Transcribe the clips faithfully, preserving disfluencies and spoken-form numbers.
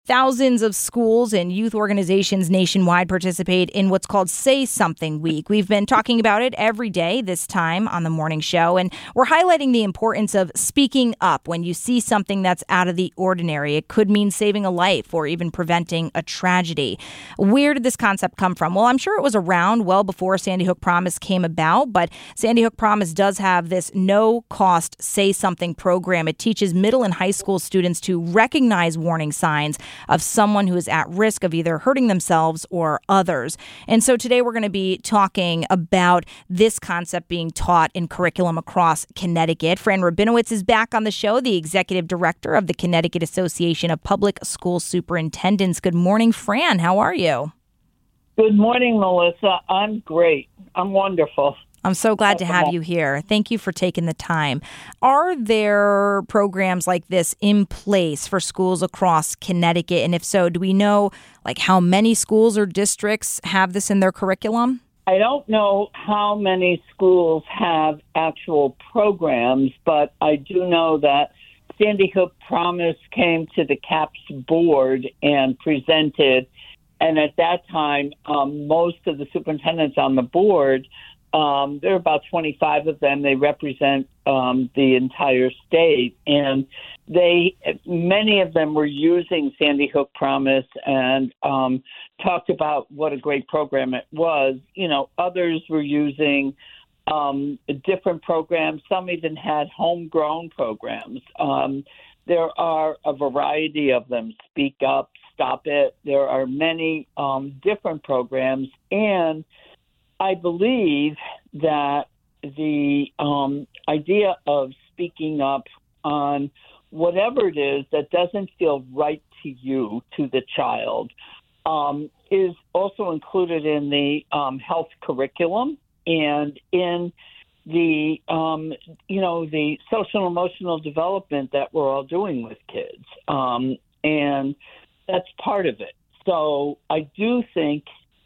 Thousands of schools and youth organizations nationwide participate in what's called Say Something Week. We've been talking about it every day this time on the morning show, and we're highlighting the importance of speaking up when you see something that's out of the ordinary. It could mean saving a life or even preventing a tragedy. Where did this concept come from? Well, I'm sure it was around well before Sandy Hook Promise came about, but Sandy Hook Promise does have this no-cost Say Something program. It teaches middle and high school students to recognize warning signs of someone who is at risk of either hurting themselves or others. And so today we're going to be talking about this concept being taught in curriculum across Connecticut. Fran Rabinowitz is back on the show, the executive director of the Connecticut Association of Public School Superintendents. Good morning, Fran. How are you? Good morning, Melissa. I'm great. I'm wonderful. I'm so glad to have you here. Thank you for taking the time. Are there programs like this in place for schools across Connecticut? And if so, do we know like how many schools or districts have this in their curriculum? I don't know how many schools have actual programs, but I do know that Sandy Hook Promise came to the CAPS board and presented. And at that time, um, most of the superintendents on the board, Um, there are about twenty-five of them. They represent um, the entire state, and they many of them were using Sandy Hook Promise and um, talked about what a great program it was. You know, others were using um, different programs. Some even had homegrown programs. Um, there are a variety of them. Speak Up, Stop It. There are many um, different programs, and I believe that the um, idea of speaking up on whatever it is that doesn't feel right to you, to the child, um, is also included in the um, health curriculum and in the, um, you know, the social and emotional development that we're all doing with kids. Um, and that's part of it. So I do think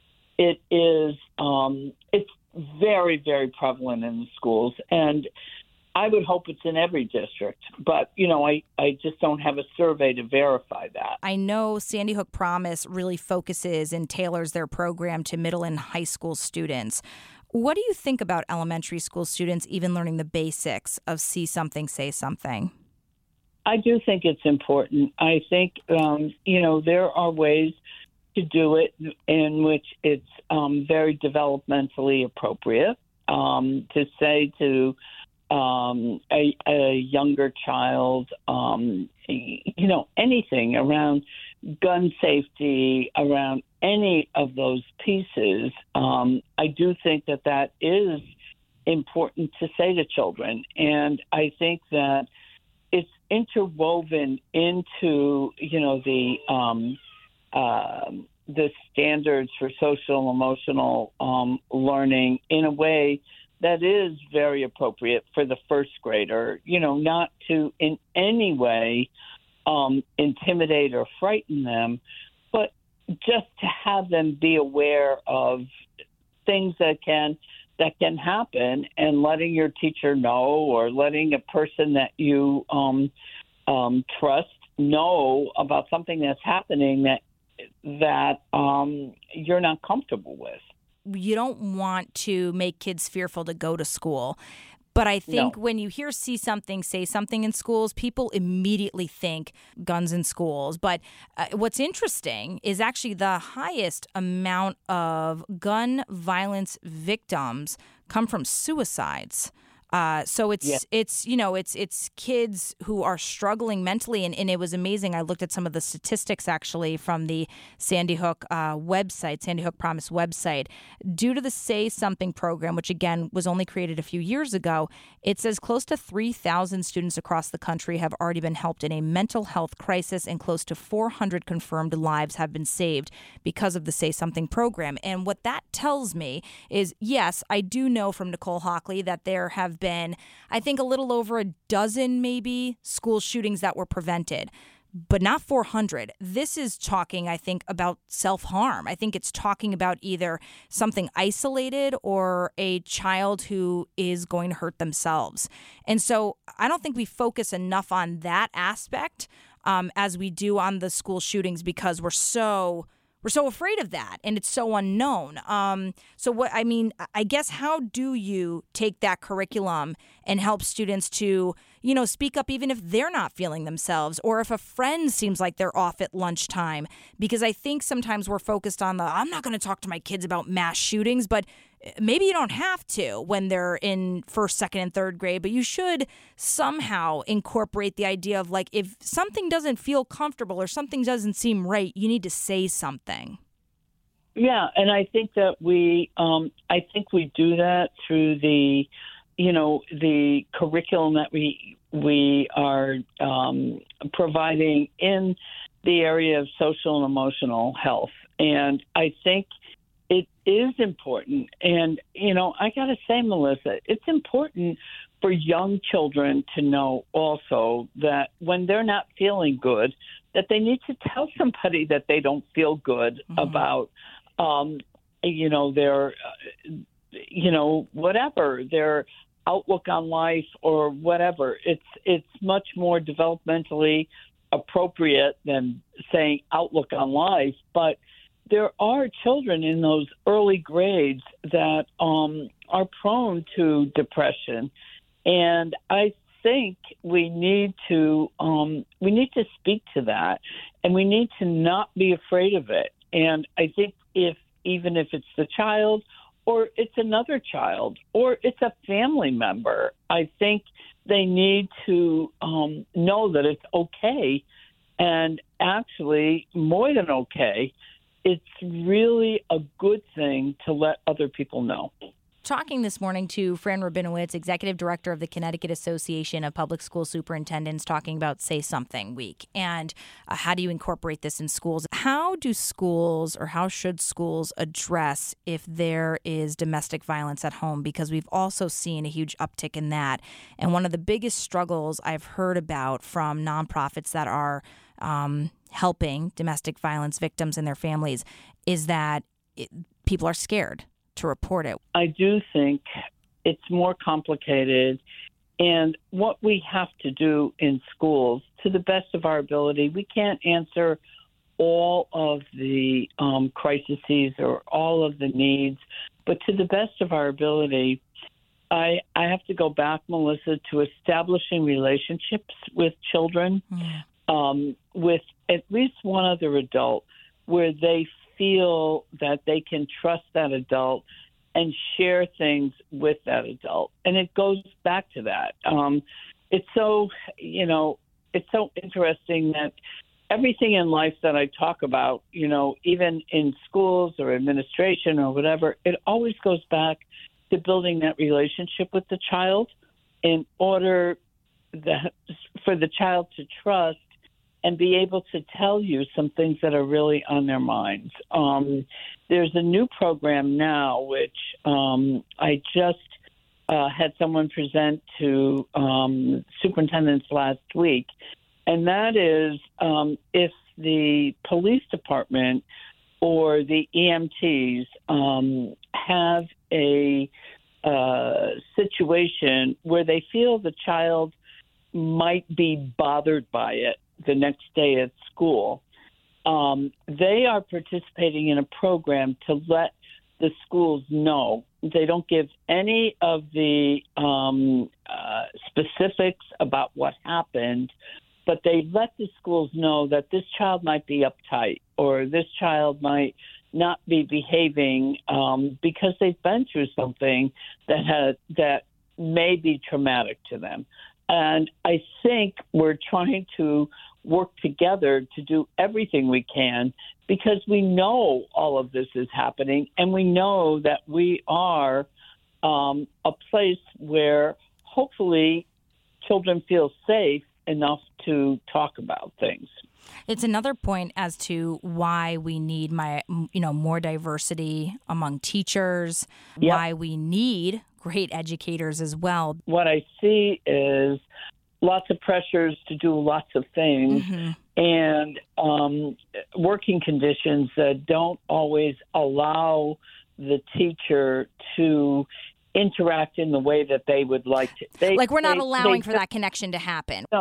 It is, um, it's very, very prevalent in the schools, and I would hope it's in every district. But, you know, I, I just don't have a survey to verify that. I know Sandy Hook Promise really focuses and tailors their program to middle and high school students. What do you think about elementary school students even learning the basics of see something, say something? I do think it's important. I think, um, you know, there are ways to do it in which it's um, very developmentally appropriate. Um, to say to um, a, a younger child, um, you know, anything around gun safety, around any of those pieces, um, I do think that that is important to say to children. And I think that it's interwoven into, you know, the um, Uh, the standards for social and emotional um, learning in a way that is very appropriate for the first grader, you know, not to in any way um, intimidate or frighten them, but just to have them be aware of things that can that can happen, and letting your teacher know, or letting a person that you um, um, trust know about something that's happening that that um, you're not comfortable with. You don't want to make kids fearful to go to school. But I think No. when you hear see something, say something in schools, people immediately think guns in schools. But uh, what's interesting is actually the highest amount of gun violence victims come from suicides. Uh, so it's Yeah. it's you know it's it's kids who are struggling mentally, and, and it was amazing. I looked at some of the statistics actually from the Sandy Hook uh, website, Sandy Hook Promise website. Due to the Say Something program, which again was only created a few years ago, it says close to three thousand students across the country have already been helped in a mental health crisis, and close to four hundred confirmed lives have been saved because of the Say Something program. And what that tells me is, yes, I do know from Nicole Hockley that there have been been, I think, a little over a dozen maybe school shootings that were prevented, but not four hundred. This is talking, I think, about self-harm. I think it's talking about either something isolated or a child who is going to hurt themselves. And so I don't think we focus enough on that aspect um, as we do on the school shootings because we're so we're so afraid of that and it's so unknown. Um, so what I mean, I guess how do you take that curriculum and help students to, you know, speak up even if they're not feeling themselves or if a friend seems like they're off at lunchtime? Because I think sometimes we're focused on the, I'm not going to talk to my kids about mass shootings, but maybe you don't have to when they're in first, second, and third grade, but you should somehow incorporate the idea of like, if something doesn't feel comfortable or something doesn't seem right, you need to say something. Yeah, and I think that we, um, I think we do that through the, you know, the curriculum that we we are um, providing in the area of social and emotional health, and I think it is important. And, you know, I got to say, Melissa, it's important for young children to know also that when they're not feeling good, that they need to tell somebody that they don't feel good mm-hmm. about, um, you know, their, uh, you know, whatever, their outlook on life or whatever. It's, it's much more developmentally appropriate than saying outlook on life, but there are children in those early grades that um, are prone to depression, and I think we need to um, we need to speak to that, and we need to not be afraid of it. And I think if even if it's the child, or it's another child, or it's a family member, I think they need to um, know that it's okay, and actually more than okay. It's really a good thing to let other people know. Talking this morning to Fran Rabinowitz, Executive Director of the Connecticut Association of Public School Superintendents, talking about Say Something Week and uh, how do you incorporate this in schools? How do schools or how should schools address if there is domestic violence at home? Because we've also seen a huge uptick in that. And one of the biggest struggles I've heard about from nonprofits that are um, helping domestic violence victims and their families is that it, people are scared to report it. I do think it's more complicated. And what we have to do in schools, to the best of our ability, we can't answer all of the um, crises or all of the needs, but to the best of our ability, I, I have to go back, Melissa, to establishing relationships with children, mm. um, with at least one other adult, where they feel that they can trust that adult and share things with that adult. And it goes back to that. Um, it's so, you know, it's so interesting that everything in life that I talk about, you know, even in schools or administration or whatever, it always goes back to building that relationship with the child in order that for the child to trust and be able to tell you some things that are really on their minds. Um, there's a new program now, which um, I just uh, had someone present to um, superintendents last week, and that is um, if the police department or the E M Ts um, have a uh, situation where they feel the child might be bothered by it the next day at school, um, they are participating in a program to let the schools know. They don't give any of the um, uh, specifics about what happened, but they let the schools know that this child might be uptight or this child might not be behaving um, because they've been through something that had, that may be traumatic to them. And I think we're trying to work together to do everything we can because we know all of this is happening, and we know that we are um, a place where hopefully children feel safe enough to talk about things. It's another point as to why we need my, you know, more diversity among teachers, yep. why we need great educators as well. What I see is lots of pressures to do lots of things mm-hmm. and um, working conditions that don't always allow the teacher to interact in the way that they would like to. They, like we're not they, allowing they, for that connection to happen. No,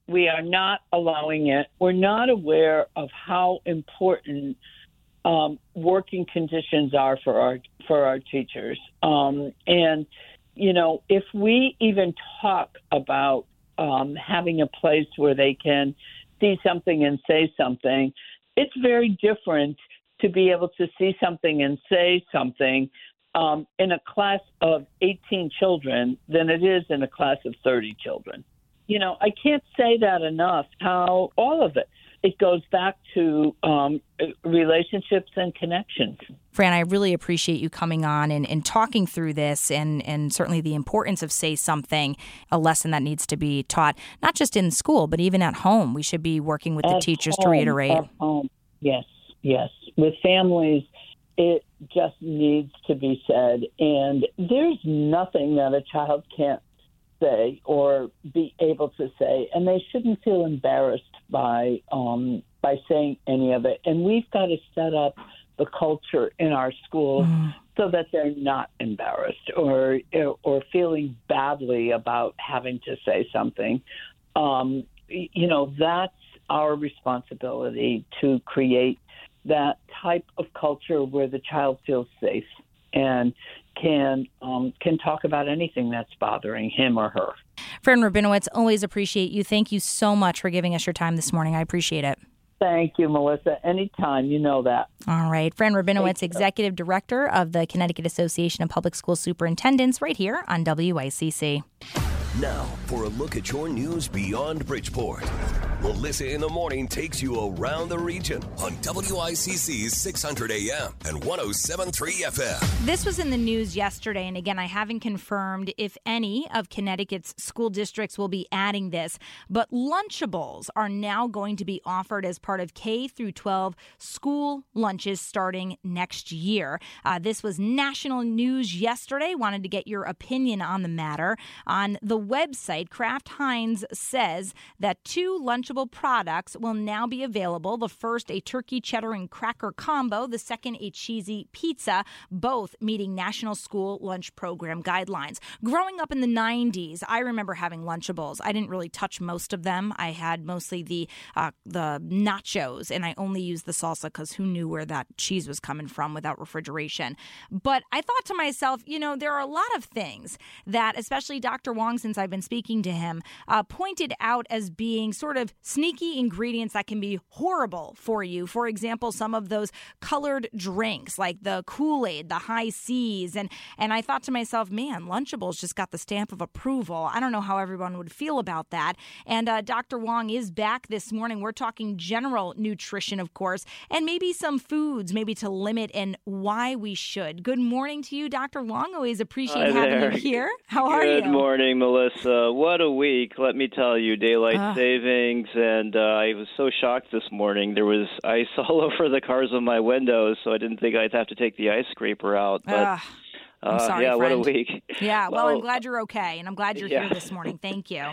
We are not allowing it. We're not aware of how important um, working conditions are for our for our teachers. Um, and, you know, if we even talk about um, having a place where they can see something and say something, it's very different to be able to see something and say something um, in a class of eighteen children than it is in a class of thirty children. You know, I can't say that enough, how all of it, it goes back to um, relationships and connections. Fran, I really appreciate you coming on and, and talking through this and, and certainly the importance of Say Something, a lesson that needs to be taught, not just in school, but even at home. We should be working with at the teachers home, to reiterate. At home. Yes, yes. With families, it just needs to be said. And there's nothing that a child can't say or be able to say, and they shouldn't feel embarrassed by um, by saying any of it. And we've got to set up the culture in our schools mm. so that they're not embarrassed or or feeling badly about having to say something. Um, you know, that's our responsibility to create that type of culture where the child feels safe and can um, can talk about anything that's bothering him or her. Fran Rabinowitz, always appreciate you. Thank you so much for giving us your time this morning. I appreciate it. Thank you, Melissa. Anytime, you know that. All right. Fran Rabinowitz, Executive Director of the Connecticut Association of Public School Superintendents, right here on W I C C. Now, for a look at your news beyond Bridgeport. Melissa in the Morning takes you around the region on W I C C's six hundred A M and one oh seven point three F M. This was in the news yesterday, and again, I haven't confirmed if any of Connecticut's school districts will be adding this, but Lunchables are now going to be offered as part of K through twelve school lunches starting next year. Uh, this was national news yesterday. Wanted to get your opinion on the matter. On the website, Kraft Heinz says that two Lunchable products will now be available. The first, a turkey, cheddar, and cracker combo. The second, a cheesy pizza, both meeting National School Lunch Program guidelines. Growing up in the nineties, I remember having Lunchables. I didn't really touch most of them. I had mostly the uh, the nachos, and I only used the salsa because who knew where that cheese was coming from without refrigeration. But I thought to myself, you know, there are a lot of things that, especially Doctor Wong, since I've been speaking to him, uh, pointed out as being sort of sneaky ingredients that can be horrible for you. For example, some of those colored drinks like the Kool-Aid, the High Seas. And, and I thought to myself, man, Lunchables just got the stamp of approval. I don't know how everyone would feel about that. And uh, Doctor Wong is back this morning. We're talking general nutrition, of course, and maybe some foods, maybe to limit and why we should. Good morning to you, Doctor Wong. Always appreciate Hi having there. you here. How are Good you? Good morning, Melissa. What a week. Let me tell you, daylight uh. savings, and uh, I was so shocked this morning. There was ice all over the cars on my windows, so I didn't think I'd have to take the ice scraper out. But uh, I'm uh, sorry, yeah, friend. what a week. Yeah, well, well, I'm glad you're okay, and I'm glad you're yeah. here this morning. Thank you.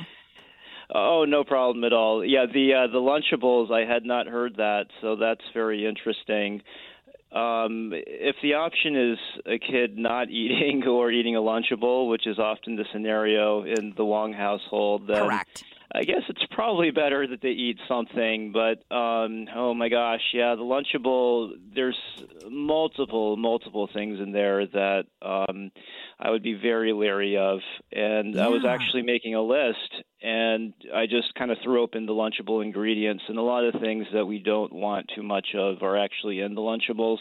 Oh, no problem at all. Yeah, the uh, the Lunchables, I had not heard that, so that's very interesting. Um, if the option is a kid not eating or eating a Lunchable, which is often the scenario in the Wong household, then correct. I guess it's probably better that they eat something. But, um, oh, my gosh, yeah, the Lunchable, there's multiple, multiple things in there that um, I would be very leery of. And yeah. I was actually making a list, and I just kind of threw open the Lunchable ingredients. And a lot of things that we don't want too much of are actually in the Lunchables.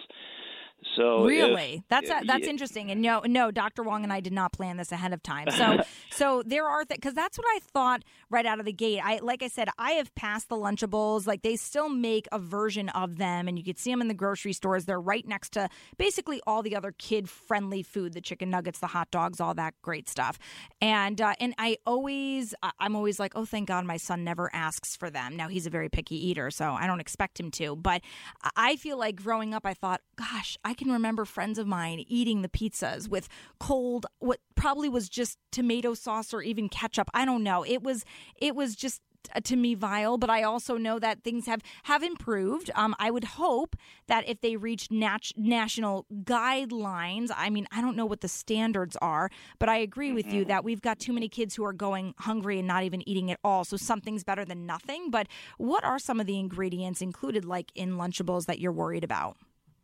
So really, if, that's a, that's yeah. interesting. And no, no, Doctor Wong and I did not plan this ahead of time. So, so there are things, because that's what I thought right out of the gate. I, like I said, I have passed the Lunchables. Like they still make a version of them, and you could see them in the grocery stores. They're right next to basically all the other kid-friendly food: the chicken nuggets, the hot dogs, all that great stuff. And uh, and I always, I'm always like, oh, thank God, my son never asks for them. Now he's a very picky eater, so I don't expect him to. But I feel like growing up, I thought, gosh, I can remember friends of mine eating the pizzas with cold, what probably was just tomato sauce or even ketchup. I don't know. It was, it was just to me vile, but I also know that things have, have improved. Um, I would hope that if they reach nat- national guidelines, I mean, I don't know what the standards are, but I agree with you that we've got too many kids who are going hungry and not even eating at all. So something's better than nothing. But what are some of the ingredients included, like in Lunchables, that you're worried about?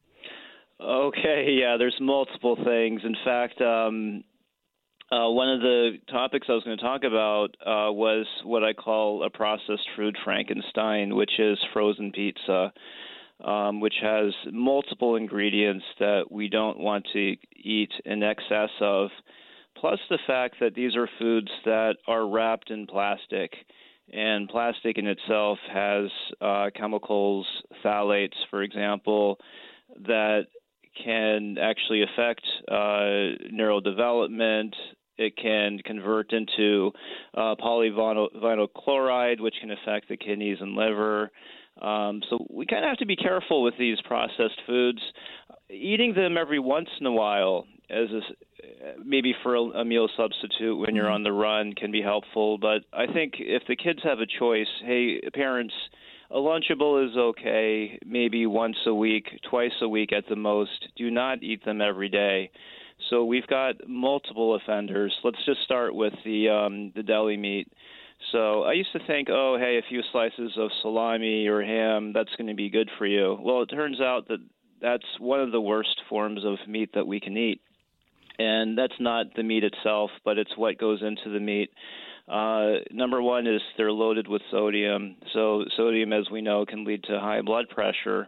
Okay, yeah, there's multiple things. In fact, um, Uh, one of the topics I was going to talk about uh, was what I call a processed food Frankenstein, which is frozen pizza, um, which has multiple ingredients that we don't want to eat in excess of, plus the fact that these are foods that are wrapped in plastic. And plastic in itself has uh, chemicals, phthalates, for example, that can actually affect uh, neurodevelopment. It can convert into uh, polyvinyl chloride, which can affect the kidneys and liver. Um, so we kind of have to be careful with these processed foods. Eating them every once in a while, as a, maybe for a, a meal substitute when you're on the run, can be helpful. But I think if the kids have a choice, hey, parents, a Lunchable is okay, maybe once a week, twice a week at the most. Do not eat them every day. So we've got multiple offenders. Let's just start with the um, the deli meat. So I used to think, oh, hey, a few slices of salami or ham, that's going to be good for you. Well, it turns out that that's one of the worst forms of meat that we can eat. And that's not the meat itself, but it's what goes into the meat. Uh, number one is they're loaded with sodium. So sodium, as we know, can lead to high blood pressure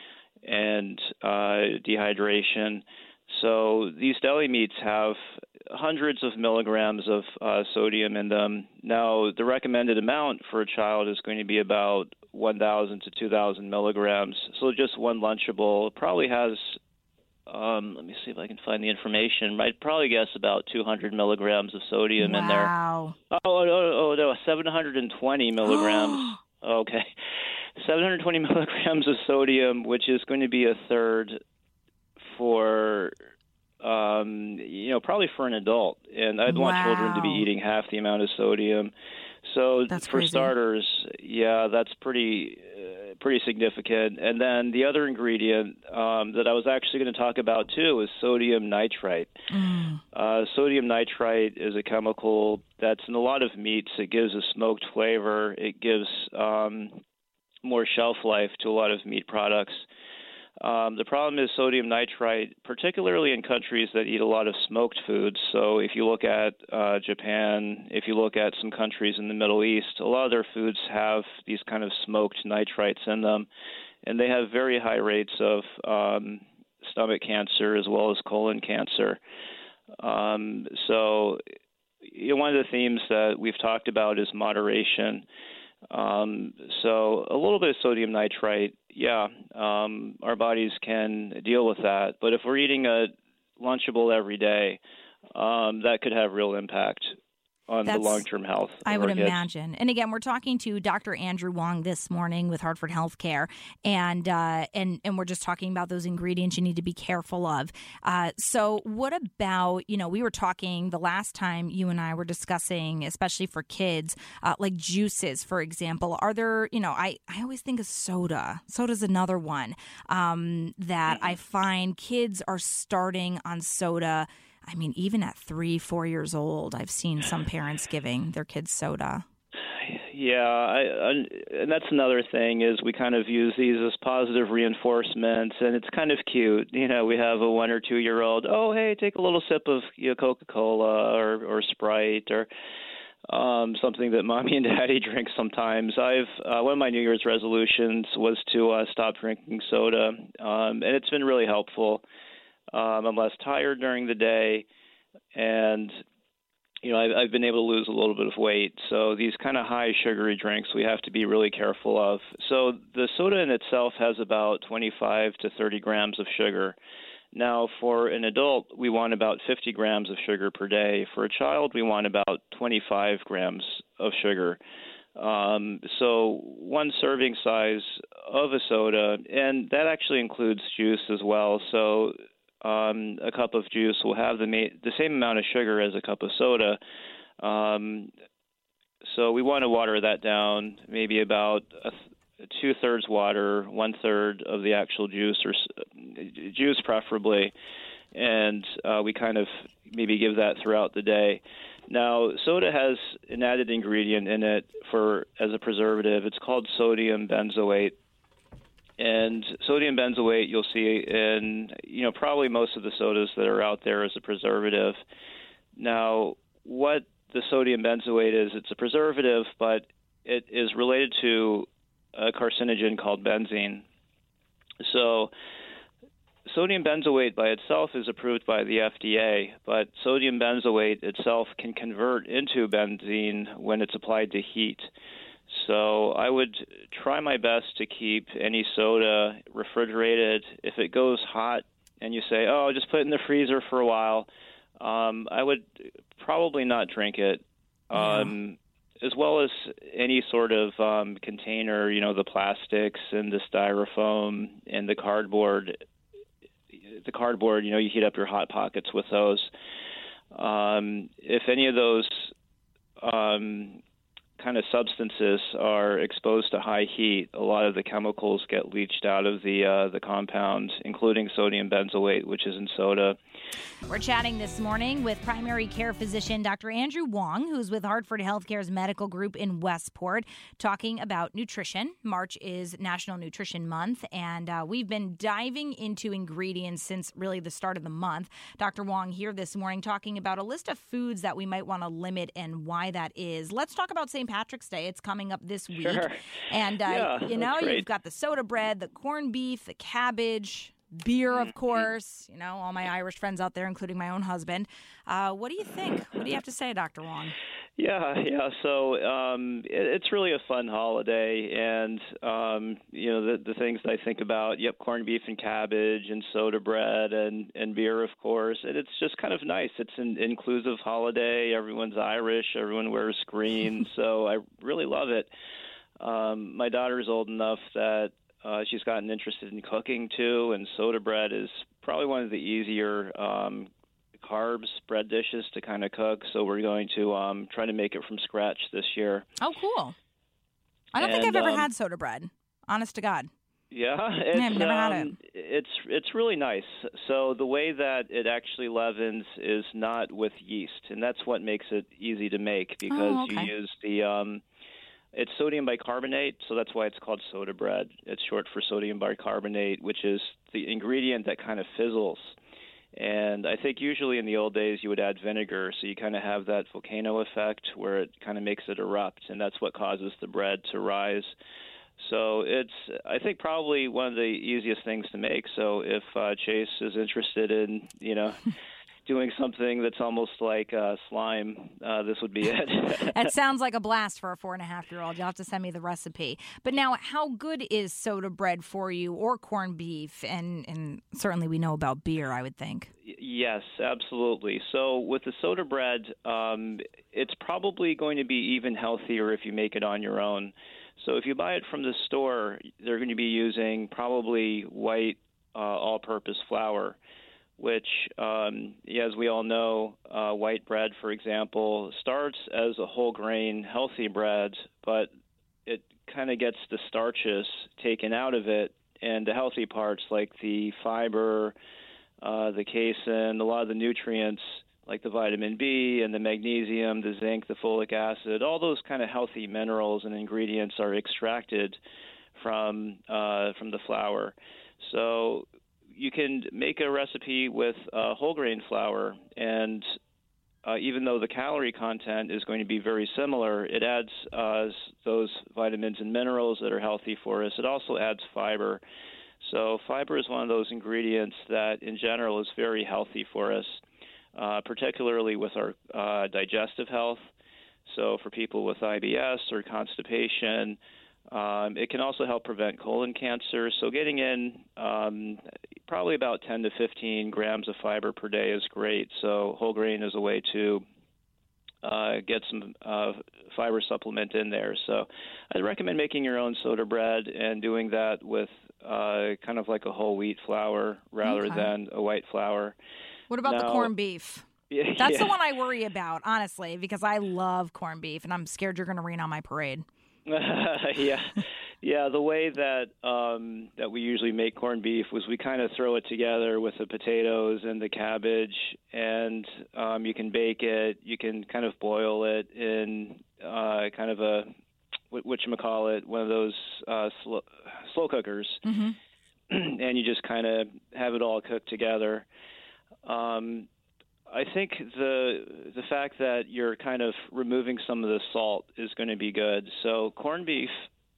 and uh, dehydration. So these deli meats have hundreds of milligrams of uh, sodium in them. Now, the recommended amount for a child is going to be about one thousand to two thousand milligrams. So just one Lunchable probably has, um, let me see if I can find the information, I'd probably guess about two hundred milligrams of sodium wow. in there. Oh, oh, oh, oh, no, seven hundred twenty milligrams. Okay. seven hundred twenty milligrams of sodium, which is going to be a third for, um, you know, probably for an adult. And I'd want wow. children to be eating half the amount of sodium. So that's for crazy. starters, yeah, that's pretty uh, pretty significant. And then the other ingredient um, that I was actually going to talk about, too, is sodium nitrite. Mm. Uh, sodium nitrite is a chemical that's in a lot of meats. It gives a smoked flavor. It gives um, more shelf life to a lot of meat products. Um, the problem is sodium nitrite, particularly in countries that eat a lot of smoked foods. So if you look at uh, Japan, if you look at some countries in the Middle East, a lot of their foods have these kind of smoked nitrites in them, and they have very high rates of um, stomach cancer as well as colon cancer. Um, so you know, one of the themes that we've talked about is moderation. Um, so a little bit of sodium nitrite, yeah, um, our bodies can deal with that. But if we're eating a Lunchable every day, um, that could have real impact on That's, the long-term health of I would our kids. imagine. And again, we're talking to Doctor Andrew Wong this morning with Hartford Healthcare, and uh, and and we're just talking about those ingredients you need to be careful of. Uh, so what about, you know, we were talking the last time you and I were discussing, especially for kids, uh, like juices, for example. Are there, you know, I, I always think of soda. Soda's another one um, that mm-hmm. I find kids are starting on soda. I mean, even at three, four years old, I've seen some parents giving their kids soda. Yeah, I, I, and that's another thing is we kind of use these as positive reinforcements, and it's kind of cute. You know, we have a one or two year old. Oh, hey, take a little sip of you know, Coca-Cola or, or Sprite or um, something that mommy and daddy drink sometimes. I've uh, one of my New Year's resolutions was to uh, stop drinking soda, um, and it's been really helpful. Um, I'm less tired during the day, and you know I've, I've been able to lose a little bit of weight. So these kind of high sugary drinks we have to be really careful of. So the soda in itself has about twenty-five to thirty grams of sugar. Now, for an adult, we want about fifty grams of sugar per day. For a child, we want about twenty-five grams of sugar. Um, so one serving size of a soda, and that actually includes juice as well. So Um, a cup of juice will have the, ma- the same amount of sugar as a cup of soda. Um, So we want to water that down, maybe about a th- two-thirds water, one-third of the actual juice, or s- juice preferably, and uh, we kind of maybe give that throughout the day. Now, soda has an added ingredient in it for as a preservative. It's called sodium benzoate. And sodium benzoate you'll see in, you know, probably most of the sodas that are out there as a preservative. Now, what the sodium benzoate is, it's a preservative, but it is related to a carcinogen called benzene. So sodium benzoate by itself is approved by the F D A, but sodium benzoate itself can convert into benzene when it's applied to heat. So I would try my best to keep any soda refrigerated. If it goes hot and you say, oh, just put it in the freezer for a while, um, I would probably not drink it. Um, yeah. As well as any sort of um, container, you know, the plastics and the styrofoam and the cardboard. The cardboard, you know, you heat up your Hot Pockets with those. Um, if any of those um, kind of substances are exposed to high heat, a lot of the chemicals get leached out of the uh, the compound, including sodium benzoate, which is in soda. We're chatting this morning with primary care physician Doctor Andrew Wong, who's with Hartford Healthcare's medical group in Westport, talking about nutrition. March is National Nutrition Month, and uh, we've been diving into ingredients since really the start of the month. Doctor Wong here this morning talking about a list of foods that we might want to limit and why that is. Let's talk about Saint Patrick's Day. It's coming up this week. Sure. And, uh, yeah, you know, you've got the soda bread, the corned beef, the cabbage, beer, of course, you know, all my Irish friends out there, including my own husband. Uh, what do you think? What do you have to say, Doctor Wong? Yeah, yeah. So um, it, it's really a fun holiday, and um, you know the the things that I think about. Yep, corned beef and cabbage, and soda bread, and and beer, of course. And it's just kind of nice. It's an inclusive holiday. Everyone's Irish. Everyone wears green. So I really love it. Um, my daughter's old enough that Uh, she's gotten interested in cooking, too, and soda bread is probably one of the easier um, carbs, bread dishes to kind of cook, so we're going to um, try to make it from scratch this year. Oh, cool. I don't and, think I've ever um, had soda bread, honest to God. Yeah, it's, yeah, I've never um, had it. It's, it's really nice. So the way that it actually leavens is not with yeast, and that's what makes it easy to make because oh, okay. you use the um, – it's sodium bicarbonate, so that's why it's called soda bread. It's short for sodium bicarbonate, which is the ingredient that kind of fizzles. And I think usually in the old days you would add vinegar, so you kind of have that volcano effect where it kind of makes it erupt, and that's what causes the bread to rise. So it's, I think, probably one of the easiest things to make. So if uh, Chase is interested in, you know, doing something that's almost like uh, slime, uh, this would be it. It sounds like a blast for a four and a half year old. You'll have to send me the recipe. But now, how good is soda bread for you, or corned beef? And, and certainly we know about beer, I would think. Yes, absolutely. So with the soda bread, um, it's probably going to be even healthier if you make it on your own. So if you buy it from the store, they're going to be using probably white uh, all-purpose flour, which, um, as we all know, uh, white bread, for example, starts as a whole grain, healthy bread, but it kind of gets the starches taken out of it, and the healthy parts like the fiber, uh, the casein, a lot of the nutrients like the vitamin B and the magnesium, the zinc, the folic acid, all those kind of healthy minerals and ingredients are extracted from uh, from the flour. So you can make a recipe with uh, whole grain flour, and uh, even though the calorie content is going to be very similar, it adds uh, those vitamins and minerals that are healthy for us. It also adds fiber. So fiber is one of those ingredients that, in general, is very healthy for us, uh, particularly with our uh, digestive health. So for people with I B S or constipation, Um, it can also help prevent colon cancer. So getting in um, probably about ten to fifteen grams of fiber per day is great. So whole grain is a way to uh, get some uh, fiber supplement in there. So I'd recommend making your own soda bread and doing that with uh, kind of like a whole wheat flour rather okay. than a white flour. What about now, the corned beef? Yeah, That's yeah. the one I worry about, honestly, because I love corned beef, and I'm scared you're going to rain on my parade. yeah, yeah. The way that um, that we usually make corned beef was we kind of throw it together with the potatoes and the cabbage, and um, you can bake it. You can kind of boil it in uh, kind of a whatchamacallit, one of those uh, slow, slow cookers, Mm-hmm. and you just kind of have it all cooked together. Um, I think the the fact that you're kind of removing some of the salt is going to be good. So corned beef,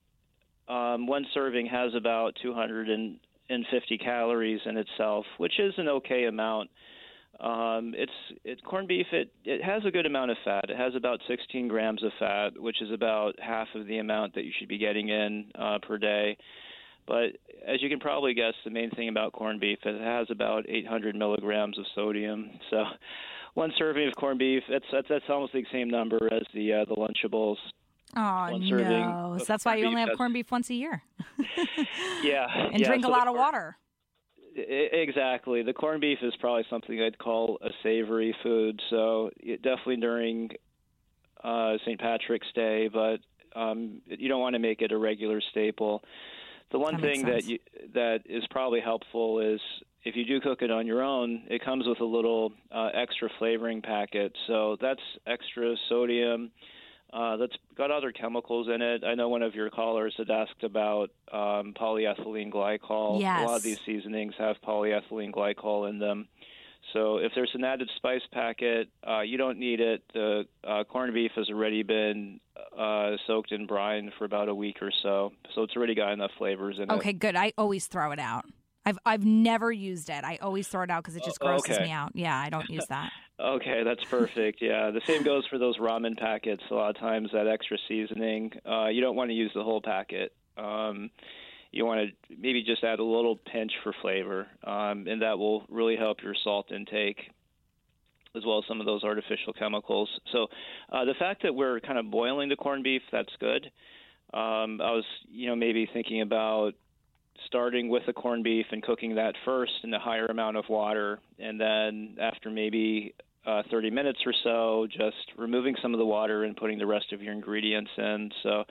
um, one serving has about two hundred fifty calories in itself, which is an okay amount. Um, it's it corned beef. It it has a good amount of fat. It has about sixteen grams of fat, which is about half of the amount that you should be getting in uh, per day. But as you can probably guess, the main thing about corned beef is it has about eight hundred milligrams of sodium. So one serving of corned beef, that's that's, that's almost the same number as the uh, the Lunchables. Oh, One serving no. of So that's why you corned only beef have has- corned beef once a year. Yeah. And yeah, drink so a lot the of corn- water. I- Exactly. The corned beef is probably something I'd call a savory food. So it, definitely during uh, Saint Patrick's Day, but um, you don't want to make it a regular staple. The one That makes thing that sense. you, that is probably helpful is if you do cook it on your own, it comes with a little uh, extra flavoring packet. So that's extra sodium. Uh, that's got other chemicals in it. I know one of your callers had asked about um, polyethylene glycol. Yes. A lot of these seasonings have polyethylene glycol in them. So if there's an added spice packet, uh, you don't need it. The uh, corned beef has already been uh, soaked in brine for about a week or so, so it's already got enough flavors in it. Okay, good. I always throw it out. I've I've never used it. I always throw it out because it just Oh, grosses okay. me out. Yeah, I don't use that. Okay, that's perfect. Yeah, the same goes for those ramen packets. A lot of times that extra seasoning, uh, you don't want to use the whole packet. Um, you want to maybe just add a little pinch for flavor, um, and that will really help your salt intake, as well as some of those artificial chemicals. So uh, the fact that we're kind of boiling the corned beef, that's good. Um, I was, you know, maybe thinking about starting with the corned beef and cooking that first in a higher amount of water, and then after maybe uh, thirty minutes or so, just removing some of the water and putting the rest of your ingredients in. So,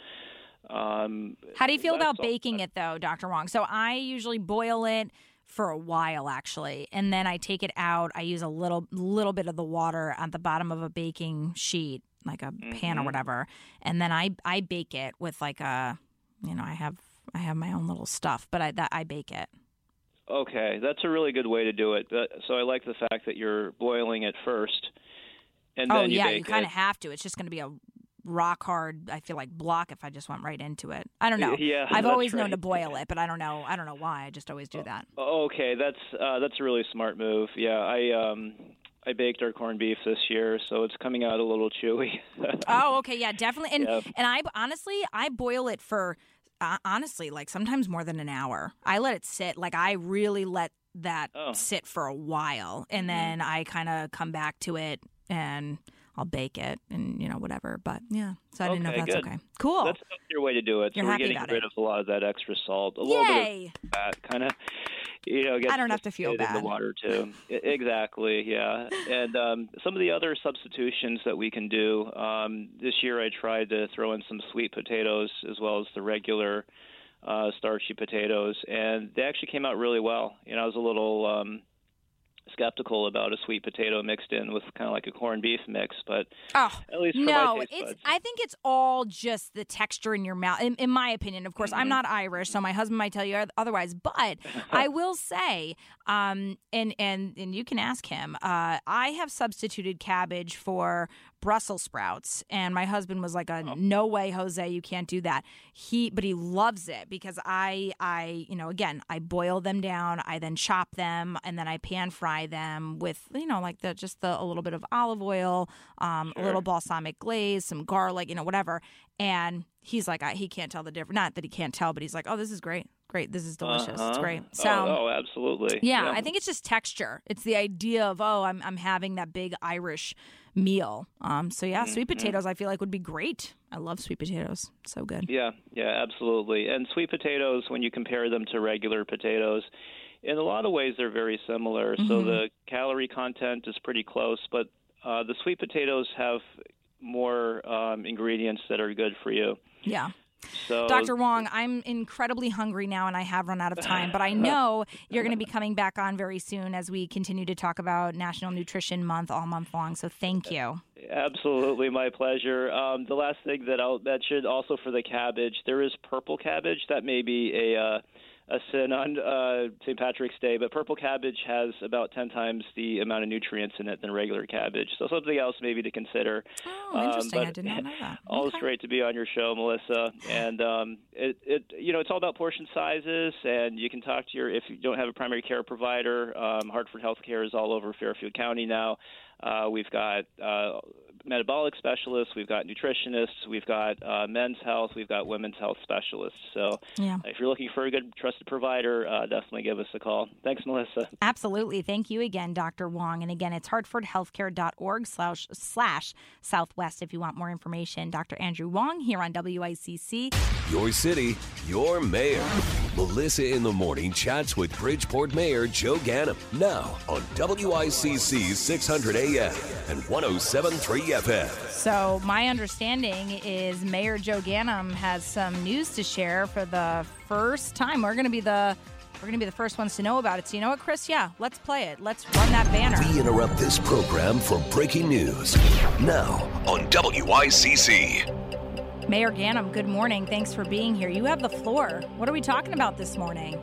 um, How do you feel that's about all- baking it, though, Doctor Wong? So I usually boil it for a while, actually, and then I take it out. I use a little little bit of the water at the bottom of a baking sheet, like a Mm-hmm. pan or whatever, and then I I bake it with like a, you know, I have I have my own little stuff, but I that I bake it. Okay, that's a really good way to do it. But, so I like the fact that you're boiling it first, and Oh then you yeah, bake you kind it. of have to. It's just going to be a rock hard, I feel like, block if I just went right into it. I don't know. Yeah, I've that's always known right. to boil it, but I don't know. I don't know why. I just always do that. Okay, that's uh, that's a really smart move. Yeah, I um, I baked our corned beef this year, so it's coming out a little chewy. Oh, okay, yeah, definitely. And Yep. and I honestly, I boil it for uh, honestly, like sometimes more than an hour. I let it sit. Like I really let that Oh. sit for a while, and then I kind of come back to it and I'll bake it and you know whatever. But yeah, so I didn't know if Okay, that's good. okay. Cool. That's your way to do it. You're so we're happy getting about rid it. of a lot of that extra salt. A little Yay! bit of fat, kind of. You know, gets I don't have to feel dissipated in bad. the water too. I- exactly, yeah. And um, some of the other substitutions that we can do. Um, this year, I tried to throw in some sweet potatoes as well as the regular uh, starchy potatoes, and they actually came out really well. You know, I was a little um, skeptical about a sweet potato mixed in with kind of like a corned beef mix, but Oh, at least for no, my taste it's. buds. I think it's all just the texture in your mouth. In, in my opinion, of course, I'm Mm-hmm. not Irish, so my husband might tell you otherwise. But I will say, um, and and and you can ask him. Uh, I have substituted cabbage for Brussels sprouts, and my husband was like, a, Oh. "No way, Jose, you can't do that." He, but he loves it because I, I, you know, again, I boil them down, I then chop them, and then I pan fry them with, you know, like the just the a little bit of olive oil, um, a little balsamic glaze, some garlic, you know, whatever. And he's like, I, he can't tell the difference. Not that he can't tell, but he's like, oh, this is great. Great. This is delicious. It's Uh-huh. great. So, oh, oh, absolutely. yeah, I think it's just texture. It's the idea of, oh, I'm I'm having that big Irish meal. Um, so yeah, sweet potatoes I feel like would be great. I love sweet potatoes. So good. Yeah, yeah, absolutely. And sweet potatoes, when you compare them to regular potatoes, in a lot of ways they're very similar. Mm-hmm. So the calorie content is pretty close, but uh, the sweet potatoes have more um, ingredients that are good for you. Yeah. So, Doctor Wong, I'm incredibly hungry now, and I have run out of time, but I know you're going to be coming back on very soon as we continue to talk about National Nutrition Month all month long, so thank you. Absolutely, my pleasure. Um, the last thing that I'll mention also for the cabbage, there is purple cabbage. That may be a uh, a sin on uh, Saint Patrick's Day, but purple cabbage has about ten times the amount of nutrients in it than regular cabbage. So something else maybe to consider. Oh, interesting. Um, I did not know that. Always okay. great to be on your show, Melissa. And um, it, it, you know, it's all about portion sizes, and you can talk to your, if you don't have a primary care provider, um, Hartford Healthcare is all over Fairfield County now. Uh, we've got uh, metabolic specialists, we've got nutritionists, we've got uh, men's health, we've got women's health specialists. So yeah. if you're looking for a good, trusted provider, uh, definitely give us a call. Thanks, Melissa. Absolutely. Thank you again, Doctor Wong. And again, it's hartfordhealthcare.org slash, slash Southwest if you want more information. Doctor Andrew Wong here on W I C C. Your city, your mayor. Melissa in the Morning chats with Bridgeport Mayor Joe Ganim now on W I C C six hundred A M and one oh seven point three F M. So my understanding is Mayor Joe Ganim has some news to share for the first time. We're going to be the we're going to be the first ones to know about it. So you know what, Chris? Yeah, let's play it. Let's run that banner. We interrupt this program for breaking news now on W I C C. Mayor Ganim, good morning. Thanks for being here. You have the floor. What are we talking about this morning?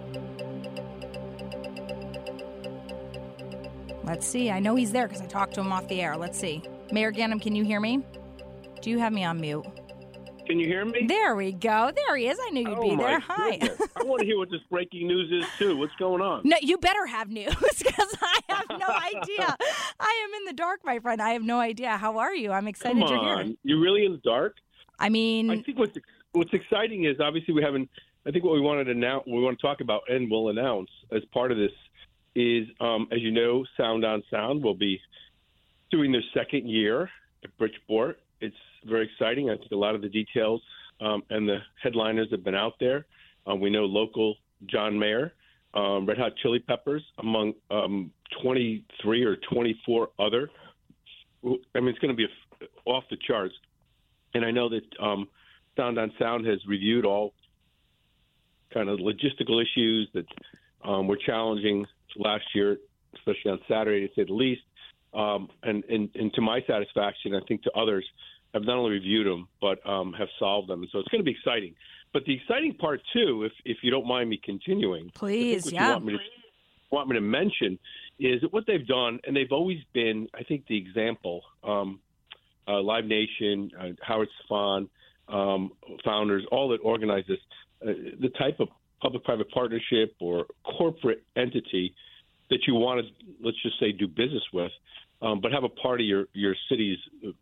Let's see. I know he's there because I talked to him off the air. Let's see. Mayor Ganim, can you hear me? Do you have me on mute? Can you hear me? There we go. There he is. I knew you'd oh be my there. Hi. I want to hear what this breaking news is, too. What's going on? No, you better have news because I have no idea. I am in the dark, my friend. I have no idea. How are you? I'm excited Come you're on. here. You're really in the dark? I mean, I think what's what's exciting is obviously we haven't. I think what we wanted to announce, we want to talk about, and we'll announce as part of this is, um, as you know, Sound on Sound will be doing their second year at Bridgeport. It's very exciting. I think a lot of the details um, and the headliners have been out there. Um, we know local John Mayer, um, Red Hot Chili Peppers, among um, twenty-three or twenty-four other. I mean, it's going to be a, off the charts. And I know that um, Sound on Sound has reviewed all kind of logistical issues that um, were challenging last year, especially on Saturday, to say the least. Um, and, and, and to my satisfaction, I think to others, have not only reviewed them, but um, have solved them. And so it's going to be exciting. But the exciting part, too, if if you don't mind me continuing. Please, what yeah. You want me, to, want me to mention is that what they've done, and they've always been, I think, the example, um, uh, Live Nation, uh, Howard Stefan, um, founders, all that organize this, uh, the type of public-private partnership or corporate entity that you want to, let's just say, do business with, um, but have a part of your, your city's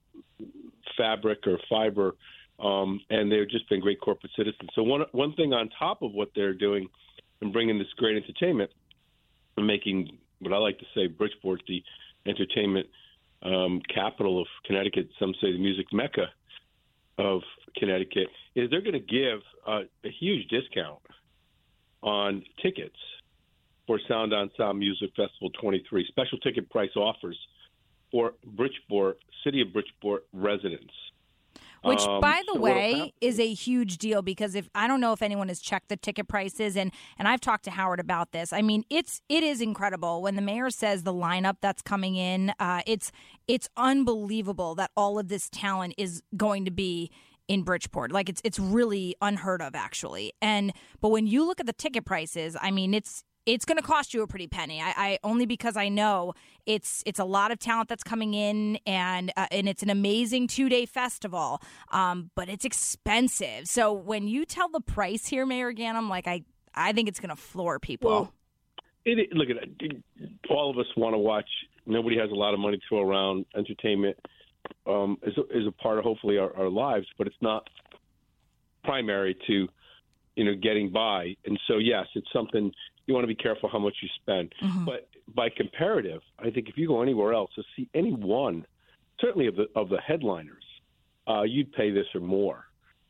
fabric or fiber, um, and they've just been great corporate citizens. So one one thing on top of what they're doing and bringing this great entertainment and making what I like to say Bridgeport the entertainment um, capital of Connecticut, some say the music mecca of Connecticut, is they're going to give uh, a huge discount on tickets for Sound on Sound Music Festival twenty-three. Special ticket price offers for Bridgeport, City of Bridgeport residents. Which, Um, by the so way, is a huge deal because if I don't know if anyone has checked the ticket prices, and and I've talked to Howard about this. I mean, it's it is incredible when the mayor says the lineup that's coming in. Uh, it's it's unbelievable that all of this talent is going to be in Bridgeport. Like it's it's really unheard of, actually. And but when you look at the ticket prices, I mean, it's. It's going to cost you a pretty penny. I, I only because I know it's it's a lot of talent that's coming in, and uh, and it's an amazing two day festival. Um, but it's expensive. So when you tell the price here, Mayor Ganim, like I I think it's going to floor people. Well, it, it, look at it. All of us want to watch. Nobody has a lot of money to throw around. Entertainment um, is a, is a part of hopefully our, our lives, but it's not primary to you know getting by. And so yes, it's something. You want to be careful how much you spend. Mm-hmm. But by comparative, I think if you go anywhere else to see any one, certainly of the of the headliners, uh, you'd pay this or more.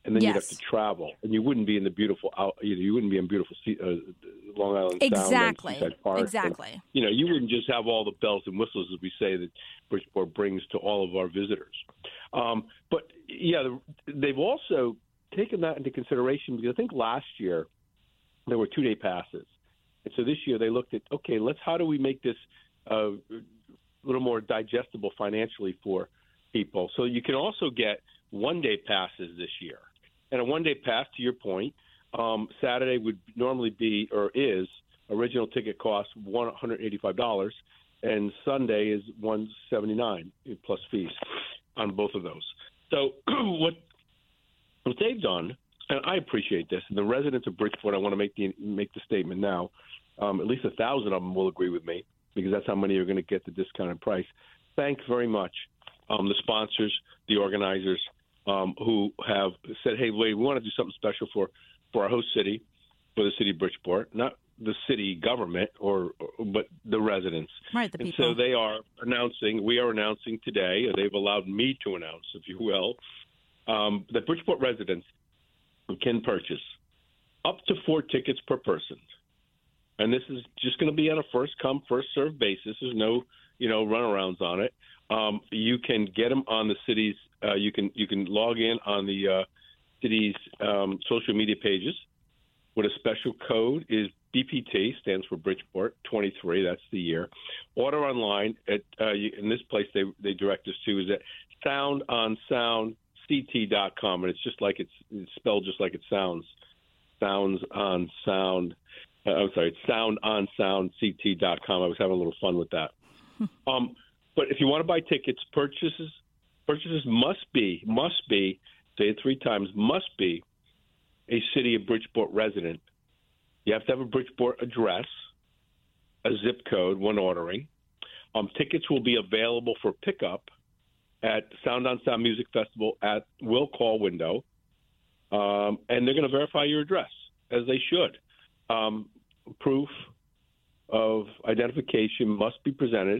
and then yes. you'd have to travel, and you wouldn't be in the beautiful out. You know, you wouldn't be in beautiful uh, Long Island exactly. Sound and Seaside Park. Exactly. And, you know, you wouldn't just have all the bells and whistles, as we say, that Bridgeport brings to all of our visitors. Um, but yeah, they've also taken that into consideration, because I think last year there were two-day passes, and so this year they looked at, okay, let's how do we make this uh, a little more digestible financially for people? So you can also get one-day passes this year. And a one-day pass, to your point, um, Saturday would normally be, or is, original ticket cost one hundred eighty-five dollars, and Sunday is one hundred seventy-nine dollars plus fees on both of those. So what what they've done, and I appreciate this, and the residents of Bridgeport, I want to make the make the statement now, um, at least a thousand of them will agree with me, because that's how many are going to get the discounted price. Thanks very much, um, the sponsors, the organizers, Um, who have said, hey, wait, we want to do something special for, for our host city, for the city of Bridgeport, not the city government, or, or but the residents. Right, the and people. So they are announcing, we are announcing today, or they've allowed me to announce, if you will, um, that Bridgeport residents can purchase up to four tickets per person. And this is just going to be on a first-come, first-served basis. There's no, you know, runarounds on it. Um, you can get them on the city's Uh, you can you can log in on the uh, city's um, social media pages with a special code is B P T, stands for Bridgeport twenty-three. That's the year. Order online at uh, you, in this place they they direct us to is at sound on sound c t dot com, and it's just like it's, it's spelled just like it sounds. Sounds on sound. Uh, I'm sorry, it's sound on sound c t dot com. I was having a little fun with that. um, but if you want to buy tickets, purchases. Purchases must be, must be, say it three times, must be a City of Bridgeport resident. You have to have a Bridgeport address, a zip code when ordering. Um, tickets will be available for pickup at Sound on Sound Music Festival at Will Call window, um, and they're going to verify your address, as they should. Um, proof of identification must be presented.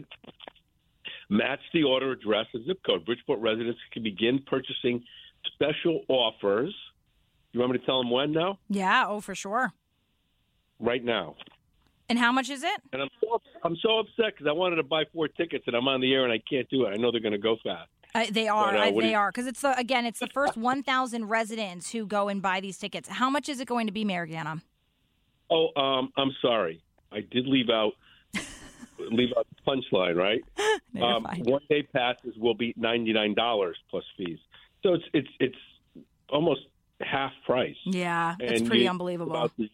Match the order address and zip code. Bridgeport residents can begin purchasing special offers. You want me to tell them when now? Yeah, oh, for sure. Right now. And how much is it? And I'm so, I'm so upset because I wanted to buy four tickets and I'm on the air and I can't do it. I know they're going to go fast. Uh, they are. But, uh, uh, they you... are. Because it's, the again, it's the first one thousand residents who go and buy these tickets. How much is it going to be, Mayor Ganem? Oh, um, I'm sorry. I did leave out leave out the punchline, right? No, um, one-day passes will be ninety-nine dollars plus fees. So it's it's it's almost half price. Yeah, it's and pretty you, unbelievable. The,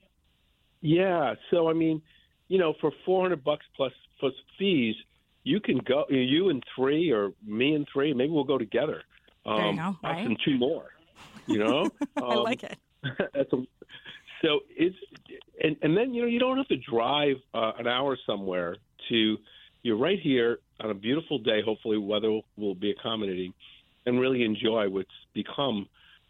yeah, so I mean, you know, for four hundred bucks plus plus fees, you can go. You and three, or me and three. Maybe we'll go together. Um, there you go. Right? And two more. You know, um, I like it. That's a, so it's and and then you know you don't have to drive uh, an hour somewhere to. You're right here on a beautiful day. Hopefully, weather will, will be accommodating, and really enjoy what's become,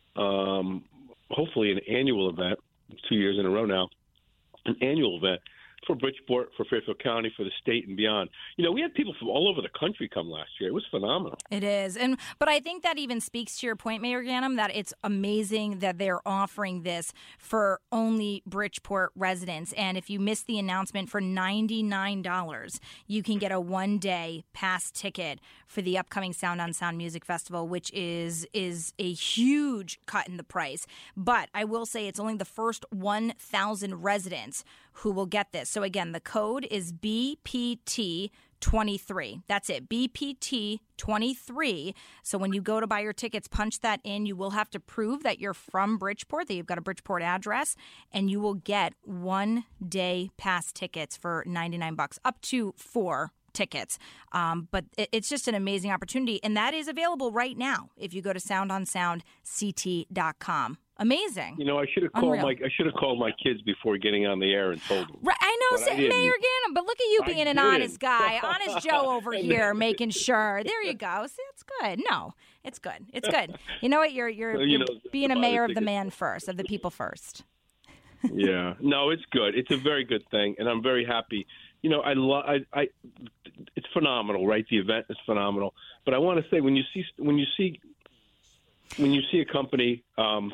um, hopefully, an annual event. Two years in a row now, an annual event for Bridgeport, for Fairfield County, for the state and beyond. You know, we had people from all over the country come last year. It was phenomenal. It is. And but I think that even speaks to your point, Mayor Ganem, that it's amazing that they're offering this for only Bridgeport residents. And if you missed the announcement, for ninety-nine dollars, you can get a one-day pass ticket for the upcoming Sound on Sound Music Festival, which is is a huge cut in the price. But I will say it's only the first one thousand residents who will get this. So again, the code is B P T twenty-three. That's it, B P T twenty-three. So when you go to buy your tickets, punch that in. You will have to prove that you're from Bridgeport, that you've got a Bridgeport address, and you will get one day pass tickets for ninety-nine bucks, up to four tickets. Um, but it, it's just an amazing opportunity, and that is available right now if you go to sound on sound c t dot com. Amazing. You know, I should have called Unreal. my I should have called my kids before getting on the air and told them. Right, I know, But I Mayor didn't. Ganem, but look at you I being an didn't. honest guy. Honest Joe over here making sure. There you go. See, it's good. No, it's good. It's good. You know what? You're you're, Well, you you're know, being a I mayor of think the it's- man first, of the people first. Yeah, no, it's good. It's a very good thing, and I'm very happy. You know, I love. I, I, it's phenomenal, right? The event is phenomenal. But I want to say, when you see when you see when you see a company um,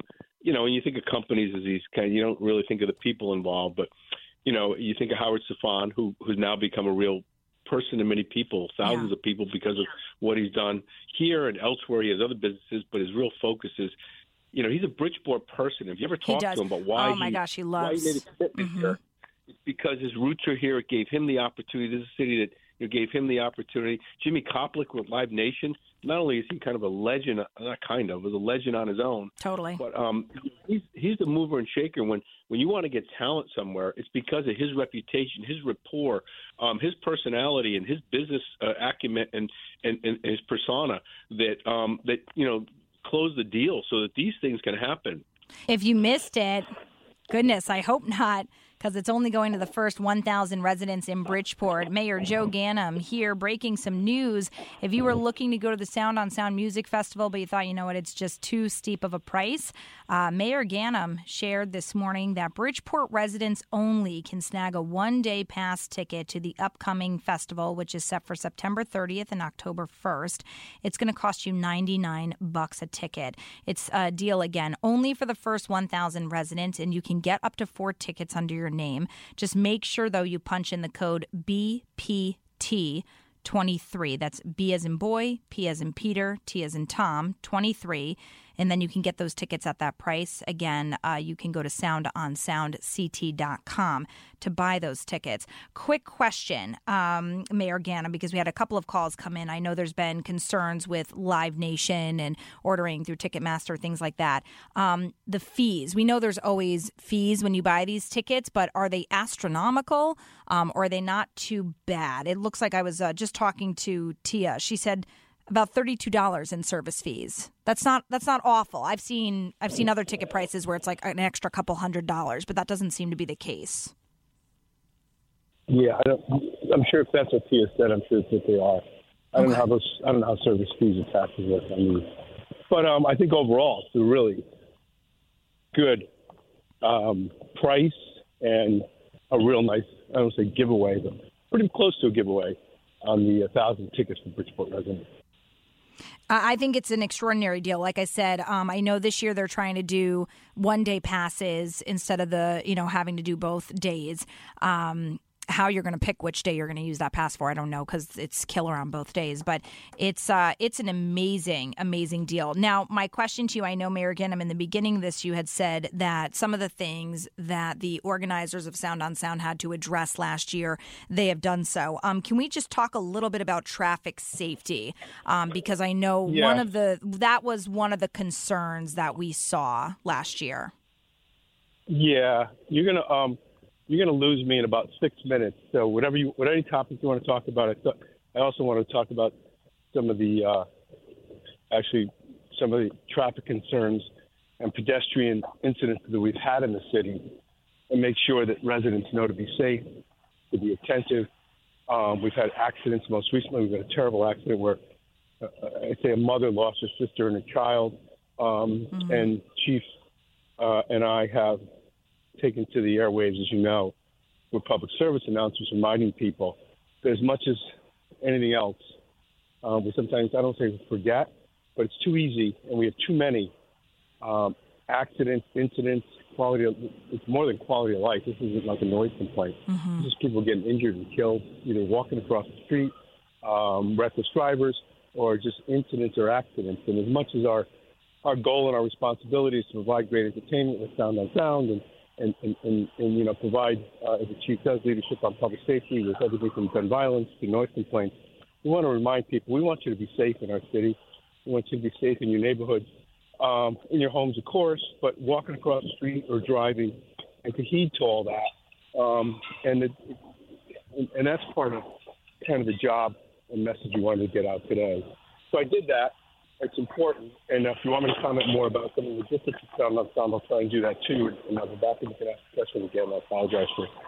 you know, when you think of companies as these kind, you don't really think of the people involved, but you know, you think of Howard Safan, who who's now become a real person to many people, thousands yeah. of people, because of what he's done here and elsewhere. He has other businesses, but his real focus is, you know, he's a Bridgeport person. Have you ever talked to him about why? Oh my he, gosh, he loves. Why he made a commitment mm-hmm. here? It's because his roots are here. It gave him the opportunity. This is a city that you know, gave him the opportunity. Jimmy Koplik with Live Nation. Not only is he kind of a legend, not kind of, was a legend on his own. Totally. But um, he's he's the mover and shaker. When when you want to get talent somewhere, it's because of his reputation, his rapport, um, his personality, and his business uh, acumen and, and, and his persona that um, that you know close the deal so that these things can happen. If you missed it, goodness, I hope not, because it's only going to the first one thousand residents in Bridgeport. Mayor Joe Ganim here breaking some news. If you were looking to go to the Sound on Sound Music Festival, but you thought, you know what, it's just too steep of a price, uh, Mayor Ganim shared this morning that Bridgeport residents only can snag a one-day pass ticket to the upcoming festival, which is set for September thirtieth and October first. It's going to cost you ninety-nine bucks a ticket. It's a deal, again, only for the first one thousand residents, and you can get up to four tickets under your name. Just make sure, though, you punch in the code B P T twenty-three. That's B as in boy, P as in Peter, T as in Tom, twenty-three. And then you can get those tickets at that price. Again, uh, you can go to sound on sound c t dot com to buy those tickets. Quick question, um, Mayor Ganim, because we had a couple of calls come in. I know there's been concerns with Live Nation and ordering through Ticketmaster, things like that. Um, the fees, we know there's always fees when you buy these tickets, but are they astronomical um, or are they not too bad? It looks like I was uh, just talking to Tia. She said about thirty-two dollars in service fees. That's not that's not awful. I've seen I've seen other ticket prices where it's like an extra couple hundred dollars, but that doesn't seem to be the case. Yeah, I don't, I'm sure if that's what Tia said, I'm sure it's what they are. I don't okay. know how those I don't know how service fees and taxes work on these, but um, I think overall it's a really good um, price and a real nice, I don't say giveaway, but pretty close to a giveaway on the one thousand tickets for Bridgeport residents. I think it's an extraordinary deal. Like I said, um, I know this year they're trying to do one-day passes instead of the, you know, having to do both days. Um, how you're going to pick which day you're going to use that pass for, I don't know, because it's killer on both days. But it's uh, it's an amazing, amazing deal. Now, my question to you, I know, Mayor Ganim, in the beginning of this, you had said that some of the things that the organizers of Sound on Sound had to address last year, they have done so. Um, can we just talk a little bit about traffic safety? Um, because I know yeah. one of the that was one of the concerns that we saw last year. Yeah, you're gonna um. You're going to lose me in about six minutes. So whatever you, whatever topic you want to talk about, I, th- I also want to talk about some of the, uh, actually, some of the traffic concerns and pedestrian incidents that we've had in the city, and make sure that residents know to be safe, to be attentive. Um, we've had accidents. Most recently, we've had a terrible accident where uh, I'd say a mother lost her sister and a child, um, mm-hmm. and Chief uh, and I have taken to the airwaves, as you know, with public service announcements reminding people that as much as anything else, um, we sometimes, I don't say we forget, but it's too easy, and we have too many um, accidents, incidents, quality of, it's more than quality of life. This isn't like a noise complaint. Mm-hmm. This is people getting injured and killed, either walking across the street, um, reckless drivers, or just incidents or accidents. And as much as our, our goal and our responsibility is to provide great entertainment with Sound on Sound and And, and, and, and, you know, provide, uh, as the chief does, leadership on public safety with everything from gun violence to noise complaints. We want to remind people, we want you to be safe in our city. We want you to be safe in your neighborhoods, um, in your homes, of course, but walking across the street or driving, and to heed to all that. Um, and, it, and that's part of kind of the job and message we wanted to get out today. So I did that. It's important, and if you want me to comment more about some of the logistics of Sound on Sound, I'll try and do that too. And I'll go back and you can ask the question again. I apologize for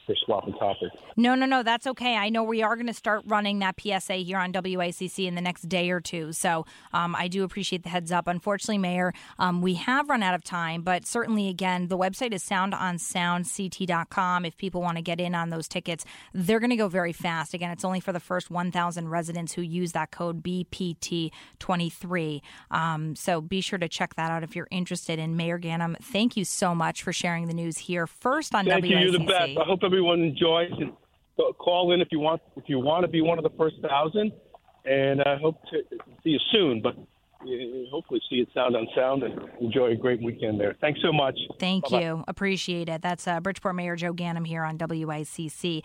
for swapping topics. No, no, no, that's okay. I know we are going to start running that P S A here on W I C C in the next day or two. So um, I do appreciate the heads up. Unfortunately, Mayor, um, we have run out of time, but certainly, again, the website is sound on sound c t dot com. If people want to get in on those tickets, they're going to go very fast. Again, it's only for the first one thousand residents who use that code B P T twenty-three. Um, so be sure to check that out if you're interested. And Mayor Ganim, thank you so much for sharing the news here first on Thank W I C C. you. You're the best. I hope everyone enjoys and call in if you want. If you want to be one of the first thousand, and I hope to see you soon. But hopefully, see it sound on sound and enjoy a great weekend there. Thanks so much. Thank Bye-bye. you. Appreciate it. That's uh, Bridgeport Mayor Joe Ganim here on W I C C.